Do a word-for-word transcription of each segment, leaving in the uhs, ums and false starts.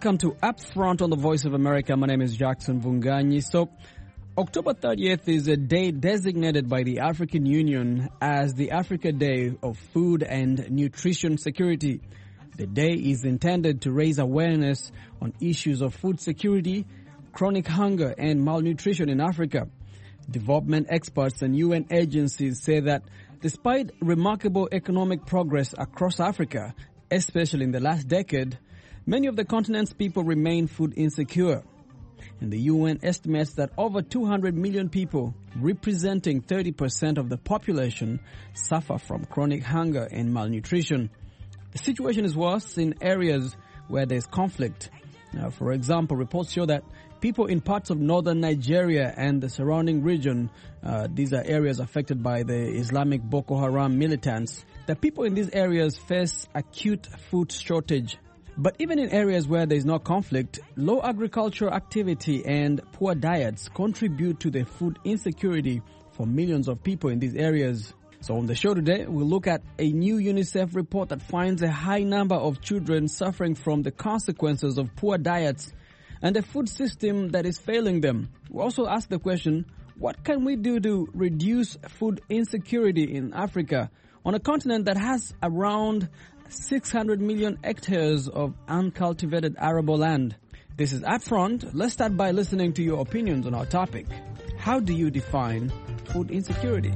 welcome to Upfront on the Voice of America. My name is Jackson Vunganyi. So, October thirtieth is a day designated by the African Union as the Africa Day of Food and Nutrition Security. The day is intended to raise awareness on issues of food security, chronic hunger, and malnutrition in Africa. Development experts and U N agencies say that despite remarkable economic progress across Africa, especially in the last decade, many of the continent's people remain food insecure. And the U N estimates that over two hundred million people, representing thirty percent of the population, suffer from chronic hunger and malnutrition. The situation is worse in areas where there's conflict. Now, for example, reports show that people in parts of northern Nigeria and the surrounding region, uh, these are areas affected by the Islamic Boko Haram militants, that people in these areas face acute food shortage. But even in areas where there is no conflict, low agricultural activity and poor diets contribute to the food insecurity for millions of people in these areas. So on the show today, we'll look at a new UNICEF report that finds a high number of children suffering from the consequences of poor diets and a food system that is failing them. We'll also ask the question, what can we do to reduce food insecurity in Africa, on a continent that has around six hundred million hectares of uncultivated arable land? This is Upfront. Let's start by listening to your opinions on our topic. How do you define food insecurity?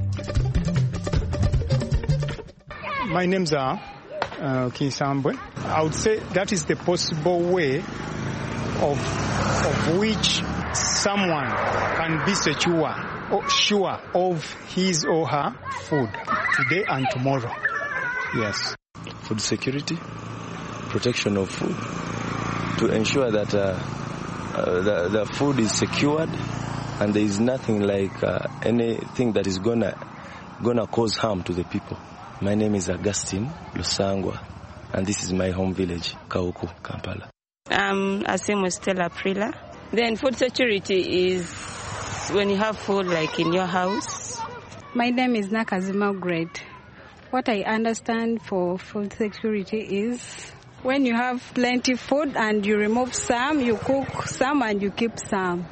My name's uh, uh, King Sambwe. I would say that is the possible way of, of which someone can be secure or sure of his or her food today and tomorrow. Yes. Food security, protection of food, to ensure that uh, uh, the, the food is secured and there is nothing like uh, anything that is gonna gonna cause harm to the people. My name is Augustine Lusangwa, and this is my home village, Kauku, Kampala. Um, Asimu Stella Prila. Then food security is when you have food like in your house. My name is Nakazima Margaret. What I understand for food security is when you have plenty food and you remove some, you cook some and you keep some.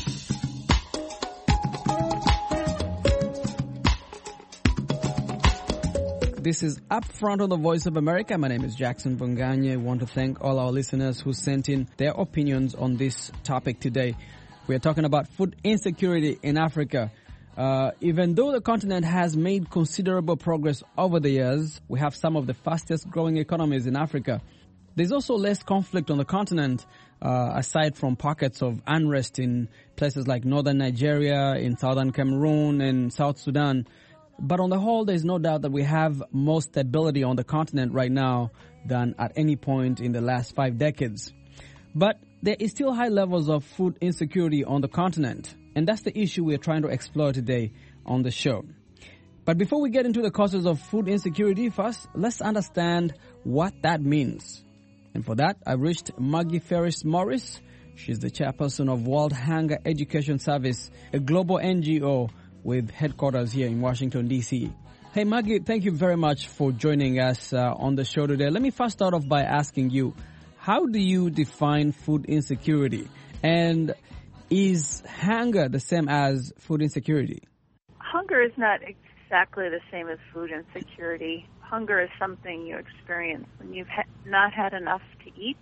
This is Upfront on the Voice of America. My name is Jackson Vunganyi. I want to thank all our listeners who sent in their opinions on this topic today. We are talking about food insecurity in Africa. Uh, even though the continent has made considerable progress over the years, we have some of the fastest growing economies in Africa. There's also less conflict on the continent, uh, aside from pockets of unrest in places like northern Nigeria, in southern Cameroon, and South Sudan. But on the whole, there's no doubt that we have more stability on the continent right now than at any point in the last five decades. But there is still high levels of food insecurity on the continent. And that's the issue we're trying to explore today on the show. But before we get into the causes of food insecurity, first, let's understand what that means. And for that, I've reached Maggie Ferris Morris. She's the chairperson of World Hunger Education Service, a global N G O with headquarters here in Washington, D C Hey, Maggie, thank you very much for joining us uh, on the show today. Let me first start off by asking you, how do you define food insecurity? And is hunger the same as food insecurity? Hunger is not exactly the same as food insecurity. Hunger is something you experience when you've ha- not had enough to eat.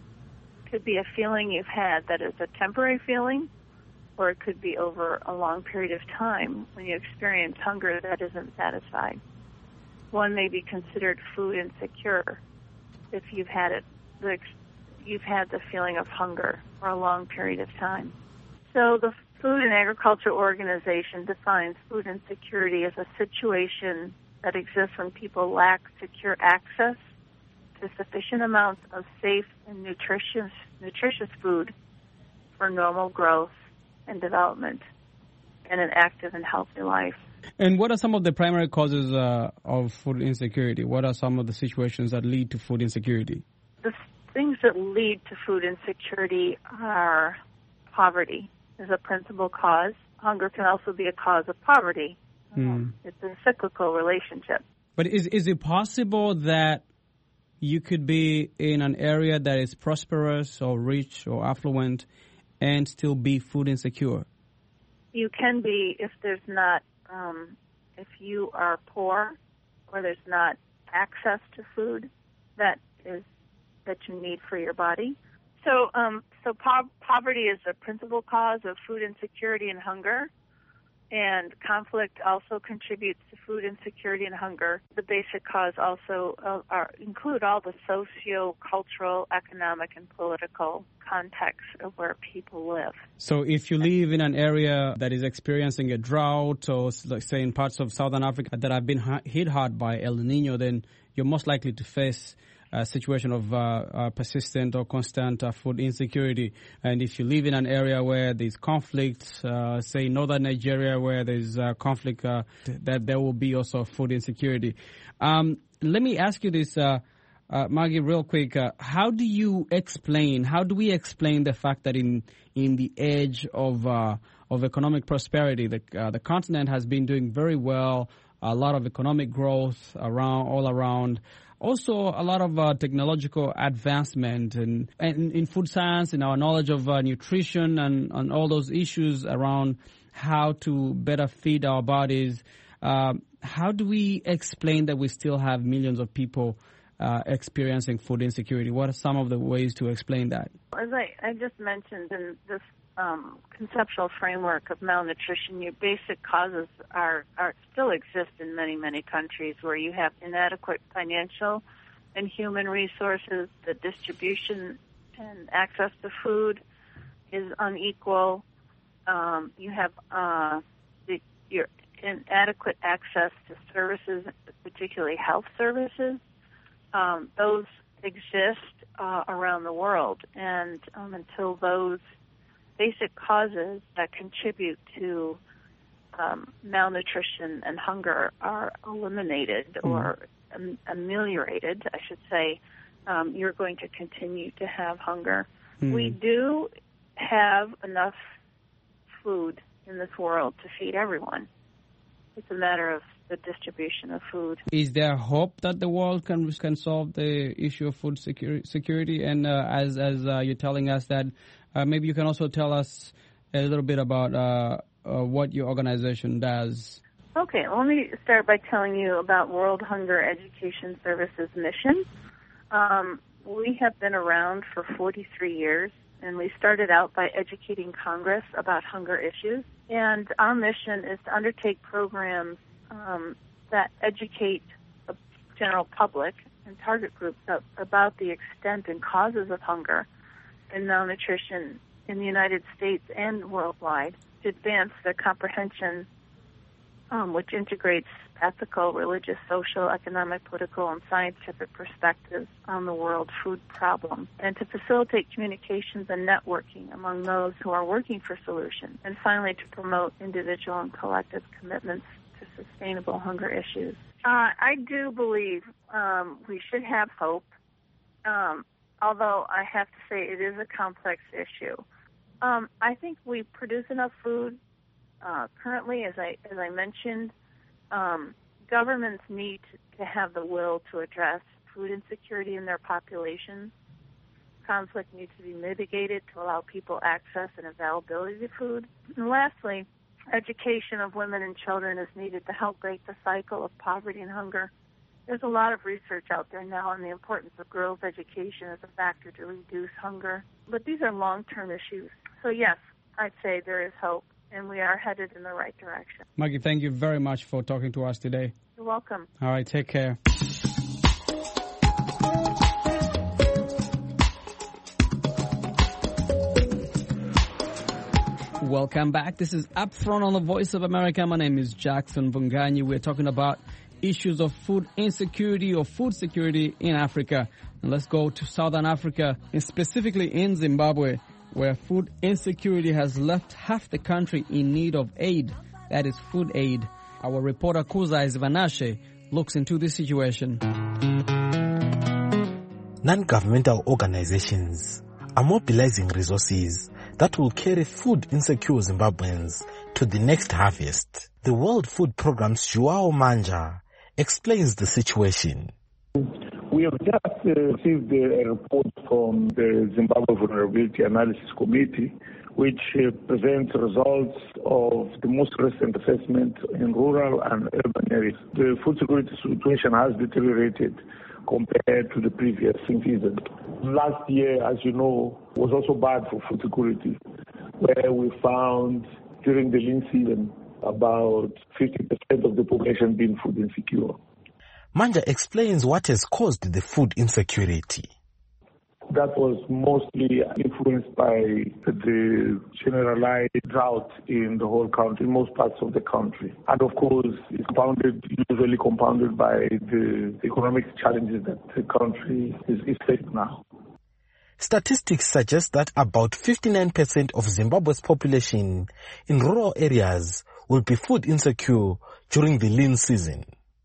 It could be a feeling you've had that is a temporary feeling, or it could be over a long period of time when you experience hunger that isn't satisfied. One may be considered food insecure if you've had it, the, you've had the feeling of hunger for a long period of time. So the Food and Agriculture Organization defines food insecurity as a situation that exists when people lack secure access to sufficient amounts of safe and nutritious, nutritious food for normal growth and development and an active and healthy life. And what are some of the primary causes uh, of food insecurity? What are some of the situations that lead to food insecurity? The things that lead to food insecurity are poverty is a principal cause. Hunger can also be a cause of poverty. Mm. It's a cyclical relationship. But is is it possible that you could be in an area that is prosperous or rich or affluent and still be food insecure? You can be if there's not, um, if you are poor or there's not access to food that is that you need for your body. So, um, so po- poverty is the principal cause of food insecurity and hunger, and conflict also contributes to food insecurity and hunger. The basic cause also uh, are, include all the socio-cultural, economic, and political context of where people live. So if you live in an area that is experiencing a drought, or like say in parts of southern Africa that have been hit hard by El Nino, then you're most likely to face a situation of uh, uh, persistent or constant uh, food insecurity. And if you live in an area where there's conflict, uh, say in northern Nigeria where there's uh, conflict, uh, that there will be also food insecurity. Um, let me ask you this, uh, uh, Maggie, real quick. Uh, how do you explain, how do we explain the fact that in in the age of uh, of economic prosperity, the uh, the continent has been doing very well, a lot of economic growth around all around. Also, a lot of uh, technological advancement and, and in food science, in our knowledge of uh, nutrition and, and all those issues around how to better feed our bodies. Uh, how do we explain that we still have millions of people uh, experiencing food insecurity? What are some of the ways to explain that? As I, I just mentioned in this um, conceptual framework of malnutrition, your basic causes are, are still exist in many, many countries where you have inadequate financial and human resources, the distribution and access to food is unequal, um, you have uh, the, your inadequate access to services, particularly health services. Um, those exist uh, around the world, and um, until those basic causes that contribute to um, malnutrition and hunger are eliminated mm-hmm. or um, ameliorated, I should say, um, you're going to continue to have hunger. Mm-hmm. We do have enough food in this world to feed everyone. It's a matter of the distribution of food. Is there hope that the world can can solve the issue of food security? security? And uh, as as uh, you're telling us that, uh, maybe you can also tell us a little bit about uh, uh, what your organization does. Okay, let me start by telling you about World Hunger Education Services mission. Um, we have been around for forty-three years, and we started out by educating Congress about hunger issues. And our mission is to undertake programs Um, that educate the general public and target groups about the extent and causes of hunger and malnutrition in the United States and worldwide, to advance the comprehension um, which integrates ethical, religious, social, economic, political, and scientific perspectives on the world food problem, and to facilitate communications and networking among those who are working for solutions, and finally to promote individual and collective commitments to sustainable hunger issues. Uh, I do believe um, we should have hope, um, although I have to say it is a complex issue. Um, I think we produce enough food uh, currently, as I as I mentioned. Um, governments need to have the will to address food insecurity in their populations. Conflict needs to be mitigated to allow people access and availability to food. And lastly, education of women and children is needed to help break the cycle of poverty and hunger. There's a lot of research out there now on the importance of girls' education as a factor to reduce hunger. But these are long-term issues. So yes, I'd say there is hope, and we are headed in the right direction. Maggie, thank you very much for talking to us today. You're welcome. All right, take care. Welcome back. This is Up Front on the Voice of America. My name is Jackson Vunganyi. We're talking about issues of food insecurity or food security in Africa. And let's go to Southern Africa, and specifically in Zimbabwe, where food insecurity has left half the country in need of aid. That is food aid. Our reporter Kuza Ivanashe looks into this situation. Non-governmental organizations are mobilizing resources that will carry food-insecure Zimbabweans to the next harvest. The World Food Programme's Joao Manja explains the situation. We have just uh, received a report from the Zimbabwe Vulnerability Analysis Committee, which uh, presents results of the most recent assessment in rural and urban areas. The food security situation has deteriorated compared to the previous season. Last year, as you know, was also bad for food security, where we found during the lean season about fifty percent of the population being food insecure. Manja explains what has caused the food insecurity. That was mostly influenced by the generalized drought in the whole country, in most parts of the country. And of course, it's compounded, usually compounded by the economic challenges that the country is, is facing now. Statistics suggest that about fifty-nine percent of Zimbabwe's population in rural areas will be food insecure during the lean season.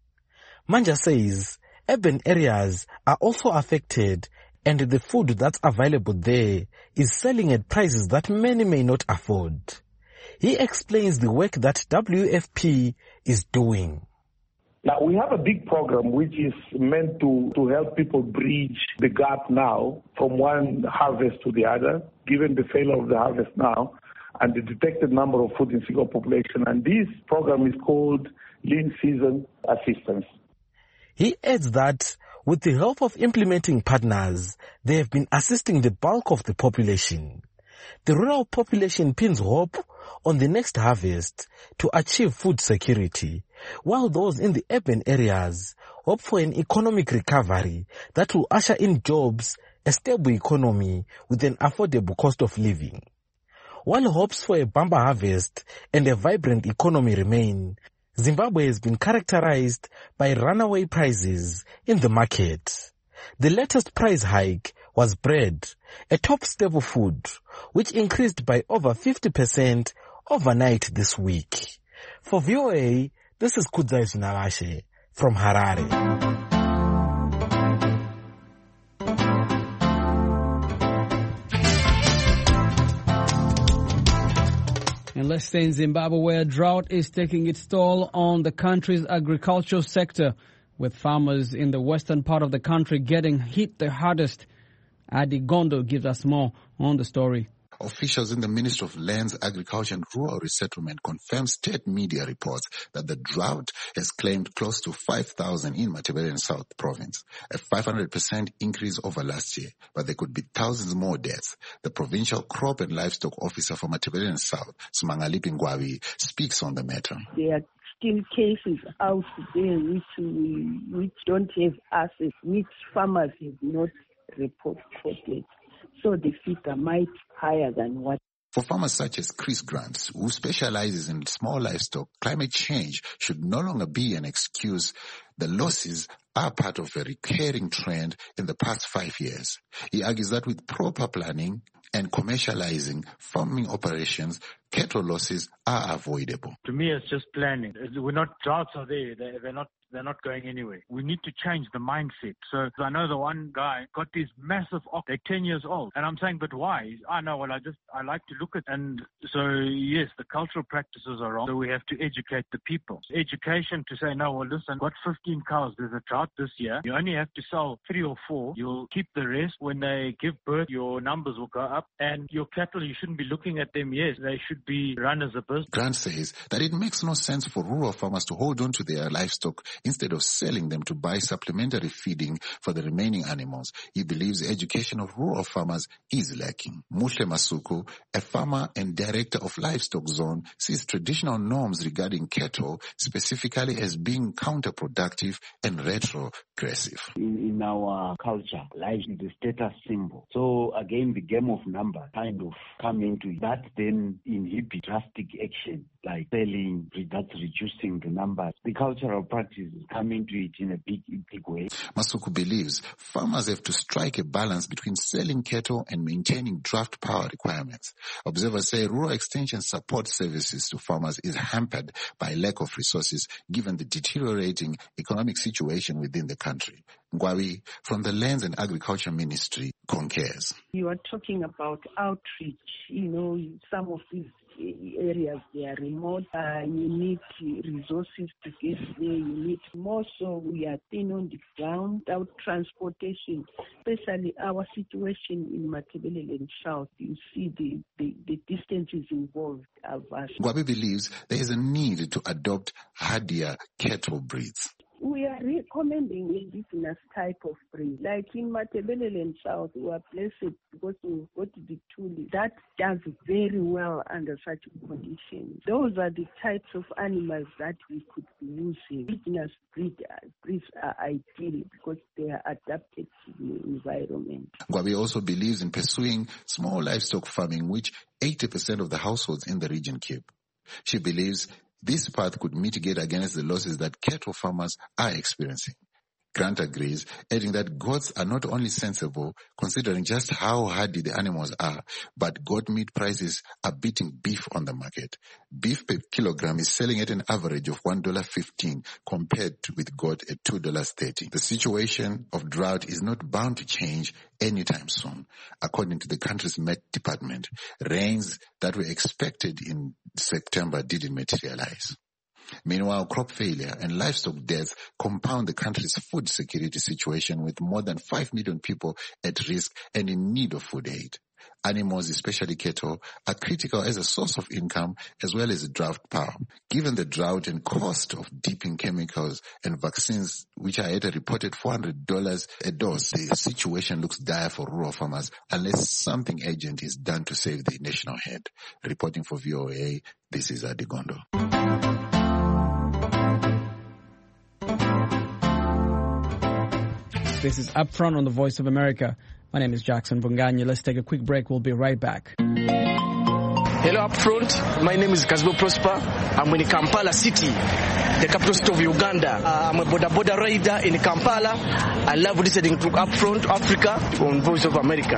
Manja says urban areas are also affected, and the food that's available there is selling at prices that many may not afford. He explains the work that W F P is doing. Now, we have a big program which is meant to, to help people bridge the gap now from one harvest to the other, given the failure of the harvest now and the detected number of food insecure population. And this program is called Lean Season Assistance. He adds that with the help of implementing partners, they have been assisting the bulk of the population. The rural population pins hope on the next harvest to achieve food security, while those in the urban areas hope for an economic recovery that will usher in jobs, a stable economy with an affordable cost of living. While hopes for a bumper harvest and a vibrant economy remain, Zimbabwe has been characterized by runaway prices in the market. The latest price hike was bread, a top staple food, which increased by over fifty percent overnight this week. For V O A, this is Kudzai Zinawashe from Harare. And let's stay in Zimbabwe, where drought is taking its toll on the country's agricultural sector, with farmers in the western part of the country getting hit the hardest. Adi Gondo gives us more on the story. Officials in the Ministry of Lands, Agriculture and Rural Resettlement confirmed state media reports that the drought has claimed close to five thousand in Matabeleland South Province, a five hundred percent increase over last year, but there could be thousands more deaths. The Provincial Crop and Livestock Officer for Matabeleland South, Sumangalipi Ngwabi, speaks on the matter. There are still cases out there which, we, which don't have access, which farmers have not reported. So the figure might higher than what. For farmers such as Chris Grants, who specializes in small livestock, climate change should no longer be an excuse. The losses are part of a recurring trend in the past five years. He argues that with proper planning and commercializing farming operations, cattle losses are avoidable. To me, it's just planning. We're not, droughts are there. They're, they're not They're not going anywhere. We need to change the mindset. So I know the one guy got these massive ox, they're ten years old. And I'm saying, but why? I know, well, I just, I like to look at, and so yes, the cultural practices are wrong. So we have to educate the people. Education to say, no, well, listen, got fifteen cows. There's a drought this year. You only have to sell three or four. You'll keep the rest. When they give birth, your numbers will go up. And your cattle, you shouldn't be looking at them. Yes, they should be run as a business. Grant says that it makes no sense for rural farmers to hold on to their livestock instead of selling them to buy supplementary feeding for the remaining animals. He believes the education of rural farmers is lacking. Mushle Masuku, a farmer and director of Livestock Zone, sees traditional norms regarding cattle specifically as being counterproductive and retrogressive. In, in our culture, life is the status symbol. So again, the game of numbers kind of come into that, then inhibit drastic action like selling, that's reducing the numbers. The cultural practices come into it in a big, big way. Masuku believes farmers have to strike a balance between selling cattle and maintaining draft power requirements. Observers say rural extension support services to farmers is hampered by lack of resources given the deteriorating economic situation within the country. Ngwabi from the Lands and Agriculture Ministry concurs. You are talking about outreach. You know, some of these areas, they are remote. Uh, you need resources to get there. You need more, so we are thin on the ground without transportation, especially our situation in Matabeleland South. You see the, the, the distances involved are vast. Ngwabi believes there is a need to adopt hardier cattle breeds. We are recommending indigenous type of breed. Like in Matabeleland South, we are blessed because we've got the tool that does very well under such conditions. Those are the types of animals that we could be using. Indigenous breed, breeds are ideal because they are adapted to the environment. Ngwabi also believes in pursuing small livestock farming, which eighty percent of the households in the region keep. She believes this path could mitigate against the losses that cattle farmers are experiencing. Grant agrees, adding that goats are not only sensible, considering just how hardy the animals are, but goat meat prices are beating beef on the market. Beef per kilogram is selling at an average of one dollar fifteen compared to with goat at two dollars thirty. The situation of drought is not bound to change anytime soon. According to the country's Met Department, rains that were expected in September didn't materialize. Meanwhile, crop failure and livestock deaths compound the country's food security situation, with more than five million people at risk and in need of food aid. Animals, especially cattle, are critical as a source of income as well as a drought power. Given the drought and cost of dipping chemicals and vaccines, which are at a reported four hundred dollars a dose, the situation looks dire for rural farmers unless something urgent is done to save the national herd. Reporting for V O A, this is Adigondo. This is Upfront on the Voice of America. My name is Jackson Vunganyi. Let's take a quick break. We'll be right back. Hello, Upfront. My name is Kazibo Prosper. I'm in Kampala City, the capital city of Uganda. Uh, I'm a border border rider in Kampala. I love listening to Upfront Africa on Voice of America.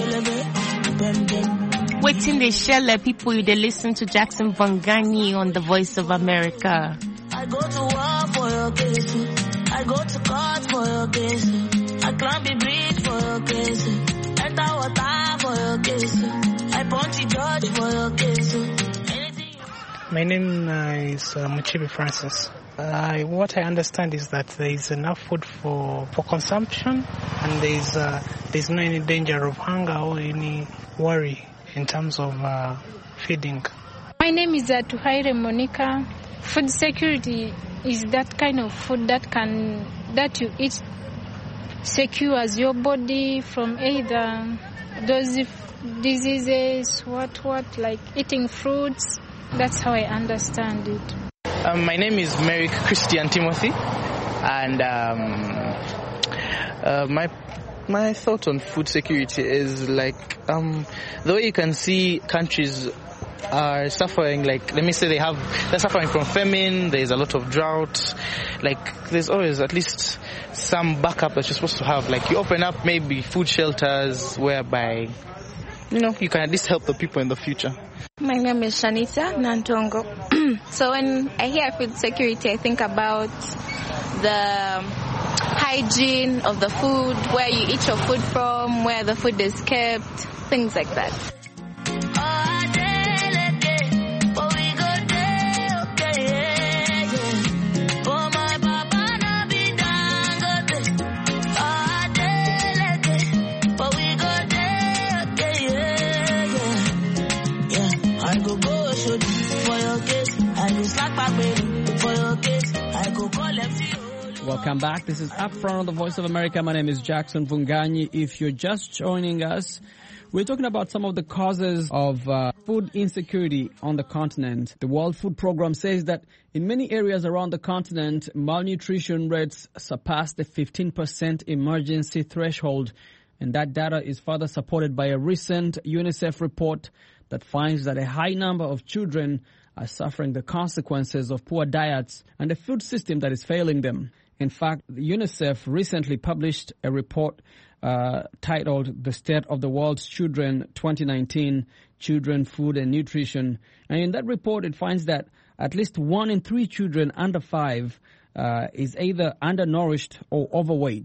Waiting they share the people you they listen to Jackson Vunganyi on the Voice of America. I go to war for your case. I go to court for your case. I climb the bridge for your case. Enter water for your case. I punch the judge for your case. Anything. My name uh, is uh, Muchibi Francis. Uh, what I understand is that there is enough food for, for consumption, and there is uh, there's no any danger of hunger or any worry in terms of uh, feeding. My name is uh, Tuhaire Monica. Food security is that kind of food that can that you eat secures your body from either those diseases, what what like eating fruits. That's how I understand it. Um, my name is Merrick Christian Timothy, and um, uh, my my thought on food security is like um, the way you can see countries are suffering, like let me say they have they're suffering from famine, there's a lot of drought, like there's always at least some backup that you're supposed to have. Like you open up maybe food shelters whereby you know you can at least help the people in the future. My name is Shanita Nantongo. So when I hear food security, I think about the hygiene of the food, where you eat your food from, where the food is kept, things like that. Welcome back. This is Upfront on the Voice of America. My name is Jackson Vunganyi. If you're just joining us, we're talking about some of the causes of uh, food insecurity on the continent. The World Food Program says that in many areas around the continent, malnutrition rates surpass the fifteen percent emergency threshold. And that data is further supported by a recent UNICEF report that finds that a high number of children are suffering the consequences of poor diets and a food system that is failing them. In fact, UNICEF recently published a report uh, titled The State of the World's Children twenty nineteen, Children, Food and Nutrition. And in that report, it finds that at least one in three children under five uh, is either undernourished or overweight.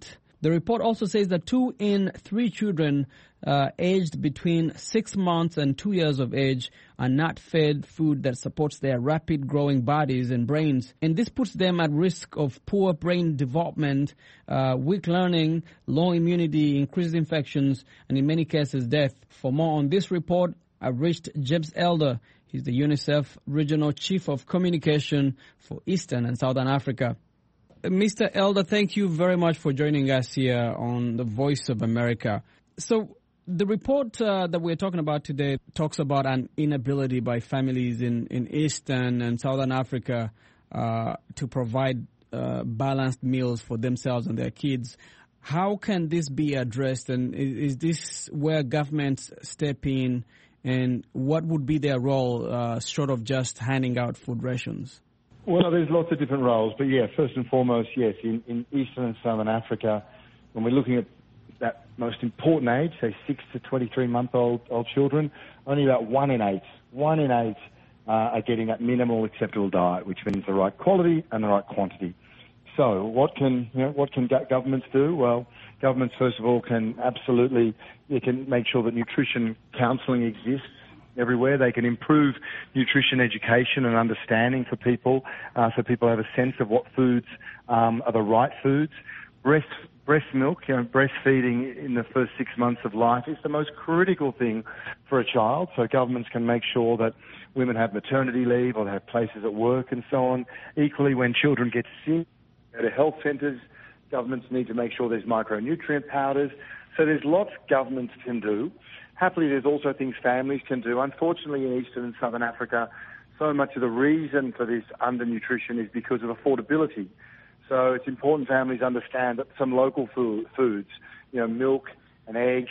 The report also says that two in three children uh, aged between six months and two years of age are not fed food that supports their rapid growing bodies and brains. And this puts them at risk of poor brain development, uh, weak learning, low immunity, increased infections, and in many cases death. For more on this report, I've reached James Elder. He's the UNICEF Regional Chief of Communication for Eastern and Southern Africa. Mister Elder, thank you very much for joining us here on the Voice of America. So the report uh, that we're talking about today talks about an inability by families in, in Eastern and Southern Africa uh, to provide uh, balanced meals for themselves and their kids. How can this be addressed, and is, is this where governments step in, and what would be their role uh, short of just handing out food rations? Well, there's lots of different roles, but yeah, first and foremost, yes, in, in Eastern and Southern Africa, when we're looking at that most important age, say six to twenty-three month old old children, only about one in eight, one in eight uh, are getting that minimal acceptable diet, which means the right quality and the right quantity. So, what can you know, what can governments do? Well, governments first of all can absolutely they can make sure that nutrition counselling exists everywhere. They can improve nutrition education and understanding for people, uh, so people have a sense of what foods um, are the right foods. Breast breast milk, you know, breastfeeding in the first six months of life is the most critical thing for a child. So governments can make sure that women have maternity leave or they have places at work and so on. Equally, when children get sick, go to health centres, governments need to make sure there's micronutrient powders. So there's lots governments can do. Happily, there's also things families can do. Unfortunately, in Eastern and Southern Africa, so much of the reason for this undernutrition is because of affordability. So it's important families understand that some local food, foods, you know, milk, an egg,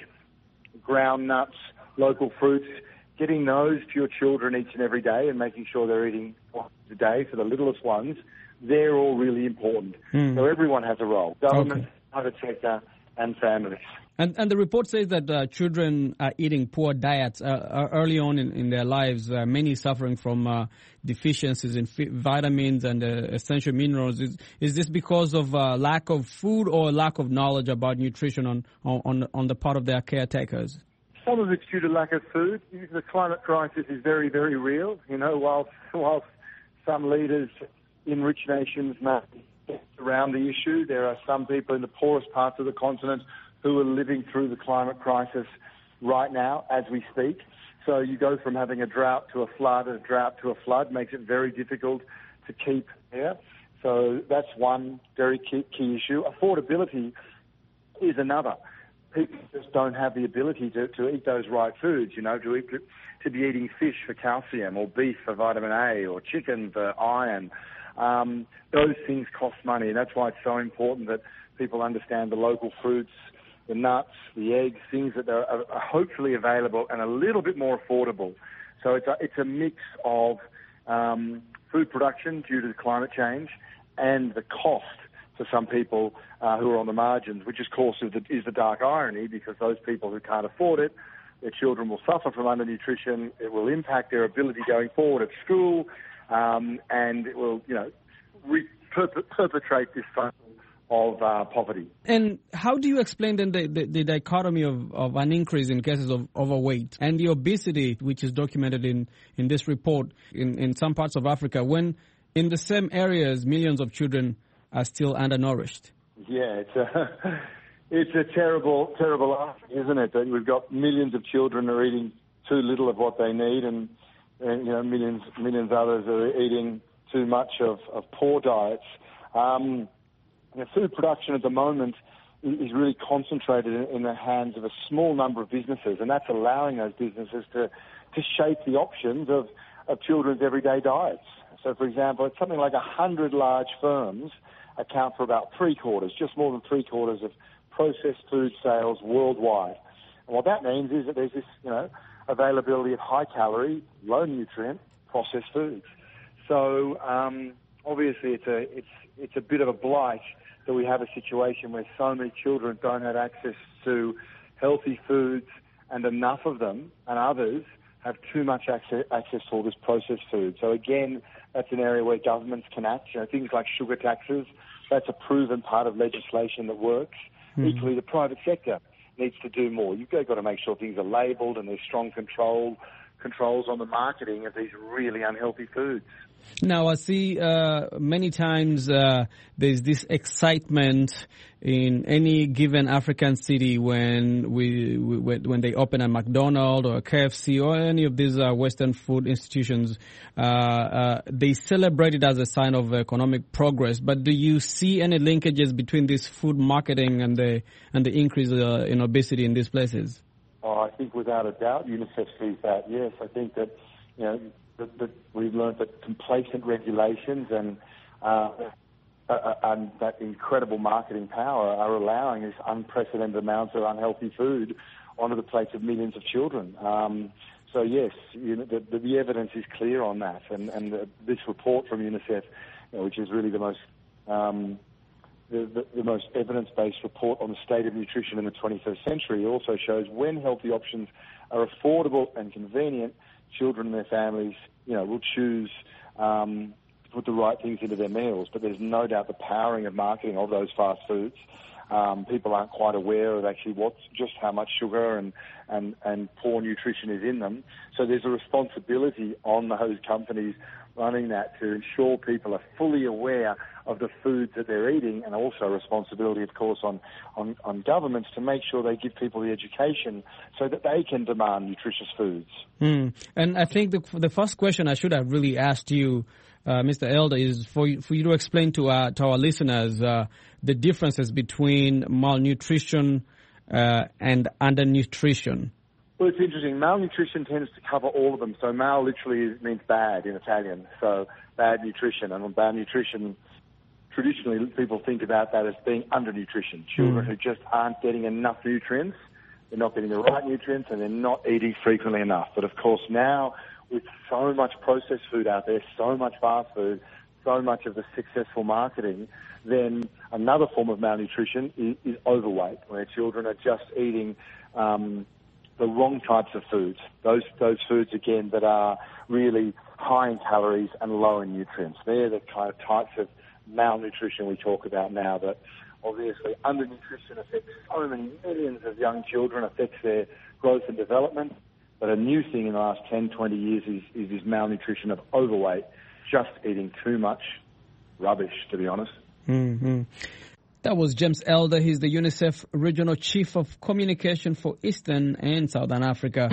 ground nuts, local fruits, getting those to your children each and every day and making sure they're eating once a day for the littlest ones, they're all really important. Mm. So everyone has a role, government, okay. private sector, and families. And, and the report says that uh, children are eating poor diets uh, early on in, in their lives, uh, many suffering from uh, deficiencies in f- vitamins and uh, essential minerals. Is, is this because of uh, lack of food or lack of knowledge about nutrition on, on, on the part of their caretakers? Some of it's due to lack of food. The climate crisis is very, very real. You know, whilst, whilst some leaders in rich nations may get around the issue, there are some people in the poorest parts of the continent who are living through the climate crisis right now as we speak. So you go from having a drought to a flood, a drought to a flood makes it very difficult to keep there. So that's one very key, key issue. Affordability is another. People just don't have the ability to, to eat those right foods, you know, to eat, to be eating fish for calcium or beef for vitamin A or chicken for iron. Um, those things cost money, and that's why it's so important that people understand the local fruits, the nuts, the eggs, things that are, are hopefully available and a little bit more affordable. So it's a, it's a mix of um, food production due to climate change and the cost for some people uh, who are on the margins, which of course is the, is the dark irony, because those people who can't afford it, their children will suffer from undernutrition. It will impact their ability going forward at school, um, and it will, you know, re- perp- perpetrate this cycle of uh, poverty. And how do you explain then the, the, the dichotomy of, of an increase in cases of overweight and the obesity, which is documented in, in this report in, in some parts of Africa, when in the same areas millions of children are still undernourished? Yeah, it's a, it's a terrible, terrible argument, isn't it? That we've got millions of children who are eating too little of what they need, and, and you know, millions, millions others are eating too much of, of poor diets. Um, You know, food production at the moment is really concentrated in the hands of a small number of businesses, and that's allowing those businesses to, to shape the options of, of children's everyday diets. So, for example, it's something like one hundred large firms account for about three quarters, just more than three quarters of processed food sales worldwide. And what that means is that there's this, you know, availability of high-calorie, low-nutrient processed foods. So, um, obviously, it's a it's it's a bit of a blight that we have a situation where so many children don't have access to healthy foods, and enough of them, and others have too much access, access to all this processed food. So again, that's an area where governments can act. You know, things like sugar taxes, that's a proven part of legislation that works. Mm. Equally, the private sector needs to do more. You've got to make sure things are labelled and there's strong control controls on the marketing of these really unhealthy foods. Now, I see uh, many times uh, there's this excitement in any given African city when we, we when they open a McDonald's or a K F C or any of these uh, Western food institutions. Uh, uh, they celebrate it as a sign of economic progress. But do you see any linkages between this food marketing and the and the increase uh, in obesity in these places? Oh, I think without a doubt, UNICEF sees that. Yes, I think that you know. That, that we've learned that complacent regulations and uh, uh, and that incredible marketing power are allowing this unprecedented amounts of unhealthy food onto the plates of millions of children. Um, so yes, you know, the, the, the evidence is clear on that, and, and the, this report from UNICEF, you know, which is really the most um, the, the, the most evidence-based report on the state of nutrition in the twenty-first century, also shows when healthy options are affordable and convenient, children and their families, you know, will choose um, to put the right things into their meals. But there's no doubt the powering of marketing of those fast foods. Um, people aren't quite aware of actually what's just how much sugar and, and, and poor nutrition is in them. So there's a responsibility on those companies running that to ensure people are fully aware of the foods that they're eating, and also a responsibility, of course, on, on, on governments to make sure they give people the education so that they can demand nutritious foods. Mm. And I think the, the first question I should have really asked you, uh, Mister Elder, is for you, for you to explain to our, to our listeners uh, the differences between malnutrition uh, and undernutrition. Well, it's interesting. Malnutrition tends to cover all of them. So mal literally means bad in Italian, so bad nutrition. And bad nutrition, traditionally people think about that as being undernutrition. Children mm. who just aren't getting enough nutrients, they're not getting the right nutrients, and they're not eating frequently enough. But of course now, with so much processed food out there, so much fast food, so much of the successful marketing, then another form of malnutrition is, is overweight, where children are just eating um, the wrong types of foods. Those those foods, again, that are really high in calories and low in nutrients. They're the kind of types of malnutrition we talk about now, that obviously undernutrition affects so many millions of young children, affects their growth and development. But a new thing in the last ten, twenty years is, is this malnutrition of overweight, just eating too much rubbish, to be honest. Mm-hmm. That was James Elder. He's the UNICEF Regional Chief of Communication for Eastern and Southern Africa.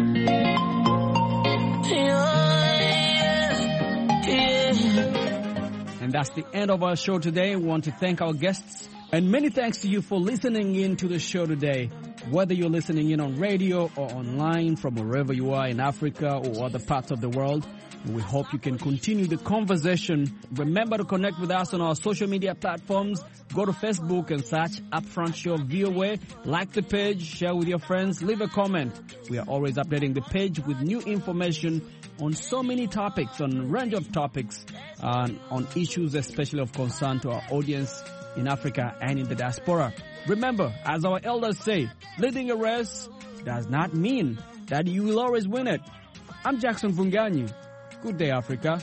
And that's the end of our show today. We want to thank our guests, and many thanks to you for listening in to the show today. Whether you're listening in on radio or online from wherever you are in Africa or other parts of the world, we hope you can continue the conversation. Remember to connect with us on our social media platforms. Go to Facebook and search Upfront Show V O A. Like the page, share with your friends, leave a comment. We are always updating the page with new information on so many topics, on a range of topics, uh, on issues especially of concern to our audience in Africa and in the diaspora. Remember, as our elders say, leading a race does not mean that you will always win it. I'm Jackson Vunganyi. Good day, Africa.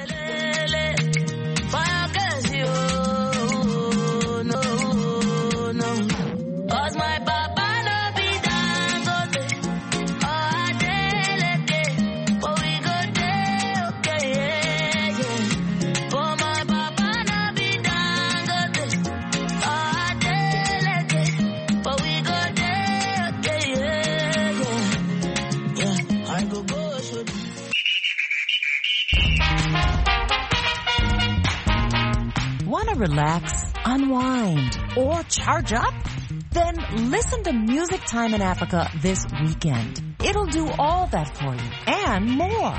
Relax, unwind, or charge up? Then listen to Music Time in Africa this weekend. It'll do all that for you and more.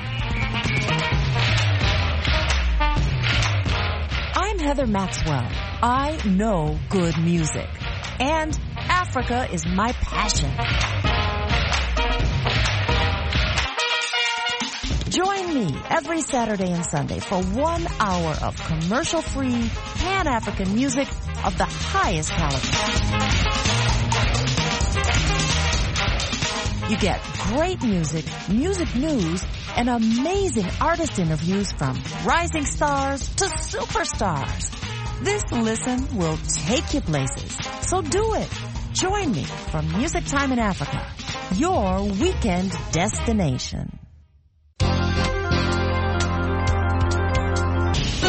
I'm Heather Maxwell. I know good music, and Africa is my passion. Join me every Saturday and Sunday for one hour of commercial-free, Pan-African music of the highest caliber. You get great music, music news, and amazing artist interviews from rising stars to superstars. This listen will take you places, so do it. Join me for Music Time in Africa, your weekend destination.